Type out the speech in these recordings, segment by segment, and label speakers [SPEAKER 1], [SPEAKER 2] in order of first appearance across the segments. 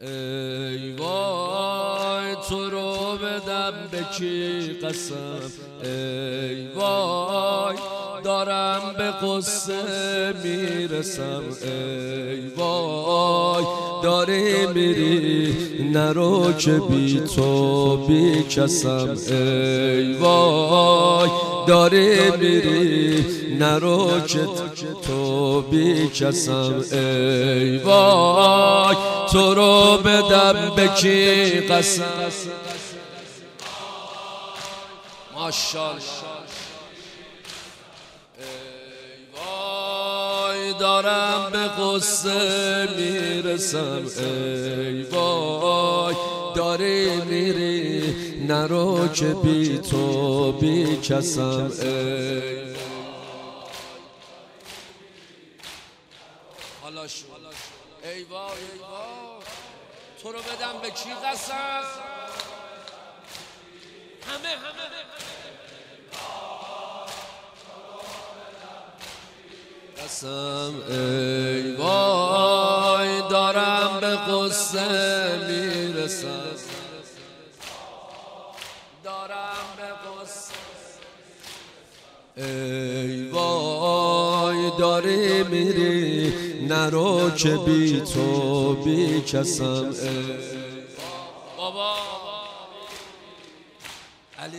[SPEAKER 1] ای وای تو رو بدم به کی قسم، ای وای دارم به قصه میرسم، ای وای داری میری نرو که بی تو بی کسم، ای وای داری میری نرو که تو بی کسم، ای وای تو رو بدم به کی قسم. ماشاءالله. ای وای دارم به قصه میرسم، ای وای داری میری نرو که بی تو بی کسم، ای حالا شو. ای وای ای وای تو رو بدم به کی قسم. همه قسم، ای وای دارم به قصه میرسم، دارم به قصه، ای وای داری میری نرو که بی تو بی کسم، بابا علی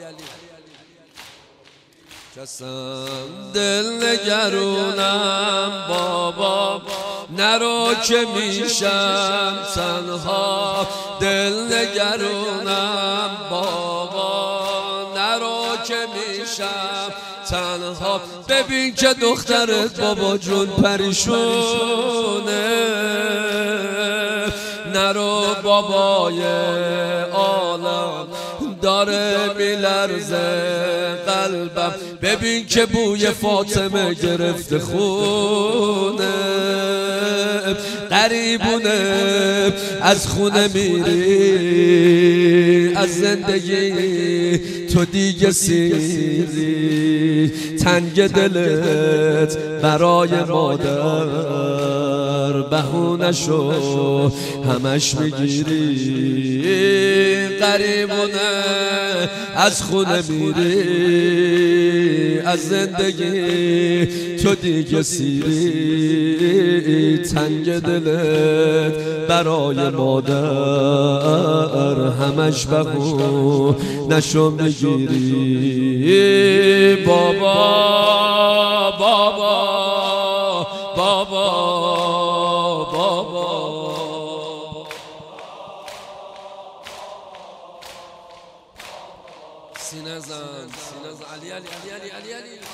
[SPEAKER 1] کسم دل نگرونم بابا نرو که میشم تنها، دل نگرونم بابا نرو که میشم تنها، ببین که دخترت بابا جون پریشونه، نرو بابای عالم داره میلرزه قلبم، ببین که بوی فاطمه گرفته خونه، قریبونه از خونه میری از زندگی تو دیگه سیری، تنگ دلت برای مادر بهونه شو همش میگیری، قریبونه از خونه میری از زندگی تو دیگه سیری، تنگ دلت برای مادر همش بهونه شو میگیری، بابا بابا بابا بابا سینه زن علی علی علی علی علی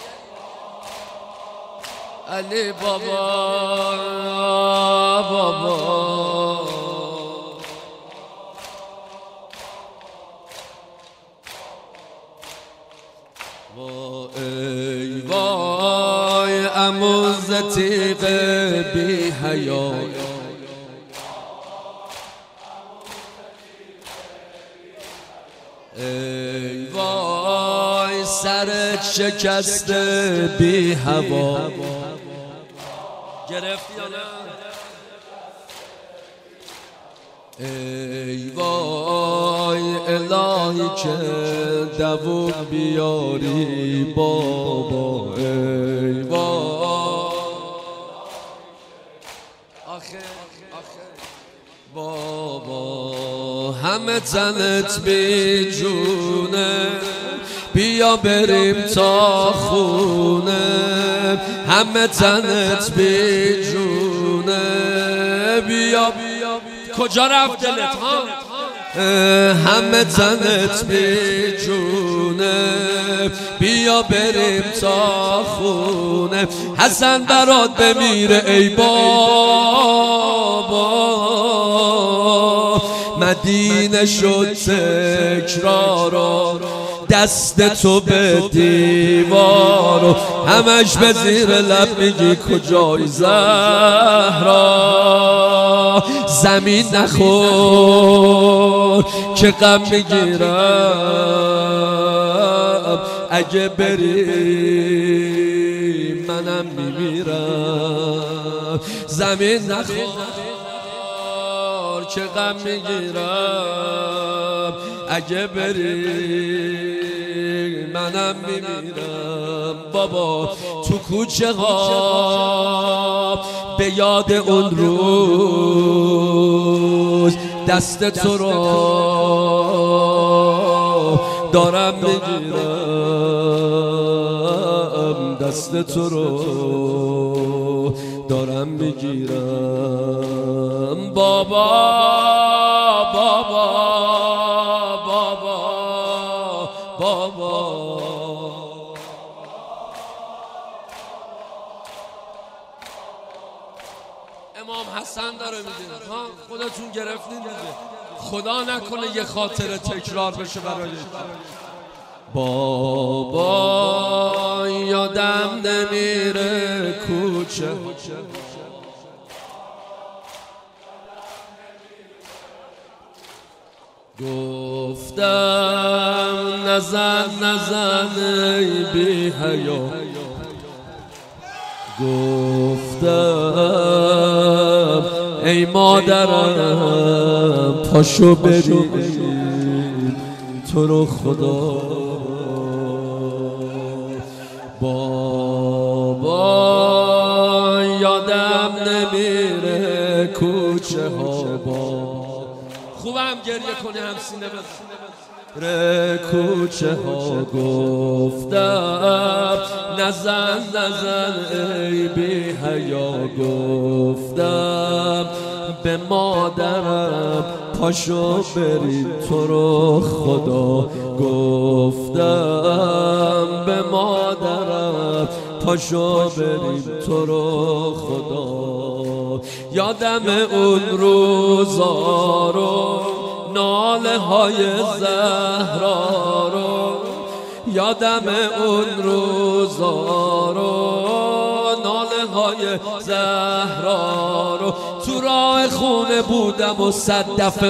[SPEAKER 1] علی علی بابا بابا ای وای عمو زتیق بی حیا، ای وای سرت شکسته بی هوا، گرفتی یا نه؟ ای وای الهی که دووم بیاری بابا، ای وای آخه بابا همه تنت بی جونه، بیا بریم تا خونه، همه تنت بی جونه، بیا کجا رفت دلت ها؟ همه تنت بی جونه، بیا بریم تا خونه، حسن برات بمیره ای بابا، مدینه شد تکرارا دست تو به دیوارو، همش به زیر لب میگی کجای زهرا، زمین نخور که غم میگیرم، اگه بری منم میمیرم، زمین نخور که غم میگیرم، اگه بری منم میمیرم. بابا تو کوچه ها به یاد اون روز دست تو رو دارم میگیرم، دست تو رو دارم میگیرم. بابا بابا بابا بابا امام حسن داره میگه ها، خودتون گرفتین دیگه، خدا نکنه یه خاطره تکرار بشه برای بابا. یادم نمیره کوچه گفتم نزن نزن ای بی حیا، گفتم ای مادرم پاشو بریم تو رو خدا. بابا یادم نمیره کوچه ها، خوبم گریه کنی هم سینه ره کوچه ها. گفتم نزن نزن ای بی حیا، گفتم به مادرم پاشو بریم تو رو خدا، گفتم به مادرم پاشو بریم تو رو خدا. یادم اون روزا رو، ناله های زهرا رو، یادم اون روزا رو، ناله های زهرا رو. تو راه خونه بودم و صدف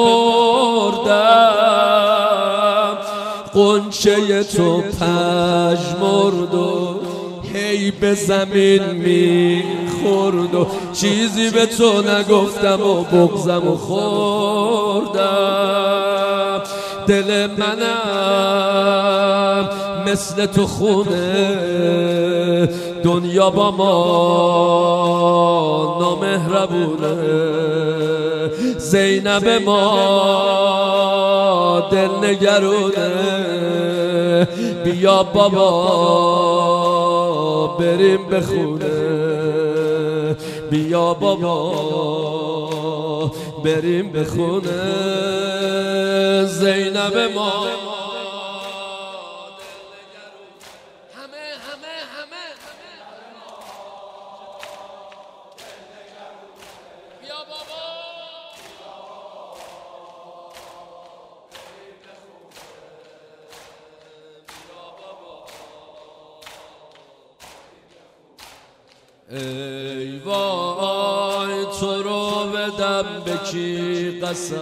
[SPEAKER 1] مردم، غنچه تو پژمرد و هی به زمین میخورد و چیزی به تو نگفتم و بغضم و خوردم. دل منم مثل تو خونه، دنیا با ما نامهربونه. زینب ما دل نگرونه، بیا بابا بریم به خونه، بیا بابا بریم به خونه. زینب ما بیا بابا ای وای تو رو بدم به کی قسم.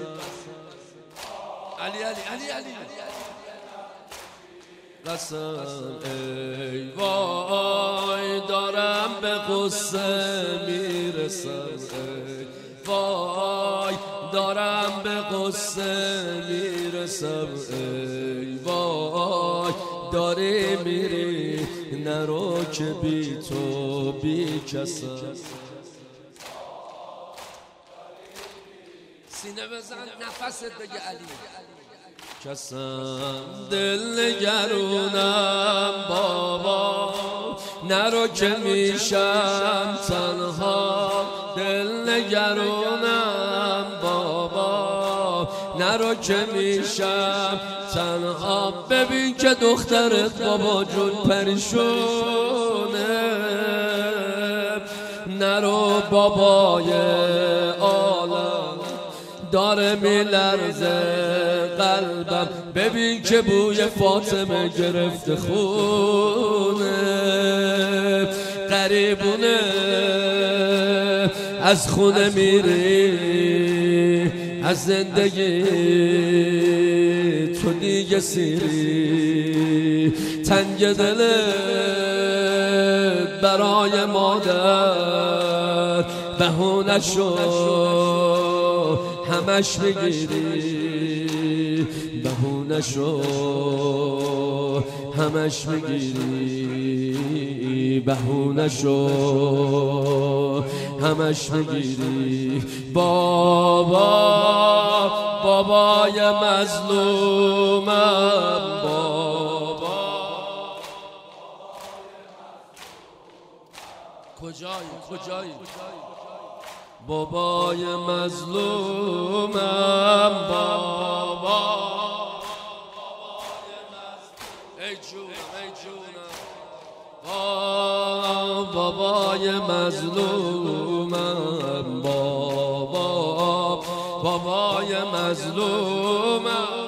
[SPEAKER 1] علی علی علی علی قسم. ای وای دارم به قصه میرسم، ای وای دارم به قصه میرسم. ای وای داری میری نرو که بی تو بی کسم. سینه بزن نفست بگه علی کسم. دل نگرونم بابا نرو که میشم تنها، دل نگرونم بابا نرو که میشم تنها. ببین که دخترت بابا جون پریشونه، نرو بابای عالم داره میلرزه قلبم. ببین که بوی فاطمه گرفته خونه، قریبونه از خونه میری، از زندگی تو دیگه سیری. تنگ دلت برای مادر بهونه شو، همش بگیری بهونشو همش بگیری بهونشو همش بگیری بابای مظلومم کجایی بابای مظلومم ای جونم بابای مظلومم بابای مظلومم